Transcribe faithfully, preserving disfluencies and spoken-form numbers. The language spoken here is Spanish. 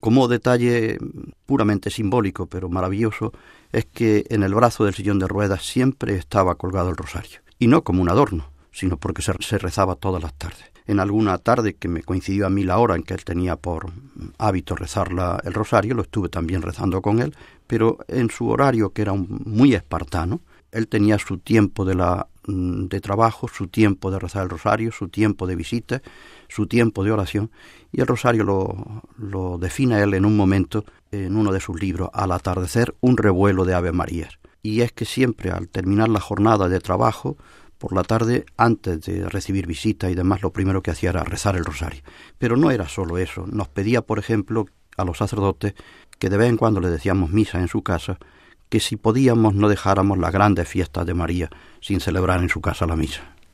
Como detalle puramente simbólico, pero maravilloso, es que en el brazo del sillón de ruedas siempre estaba colgado el rosario. Y no como un adorno, sino porque se, se rezaba todas las tardes. En alguna tarde que me coincidió a mí la hora en que él tenía por hábito rezar la, el rosario, lo estuve también rezando con él, pero en su horario, que era un, muy espartano, él tenía su tiempo de, la, de trabajo, su tiempo de rezar el rosario, su tiempo de visita, su tiempo de oración, y el rosario lo, lo define él en un momento, en uno de sus libros, Al atardecer, un revuelo de Ave Marías. Y es que siempre al terminar la jornada de trabajo, por la tarde, antes de recibir visitas y demás, lo primero que hacía era rezar el rosario. Pero no era solo eso, nos pedía, por ejemplo, a los sacerdotes, que de vez en cuando le decíamos misa en su casa, que si podíamos no dejáramos las grandes fiestas de María sin celebrar en su casa la misa.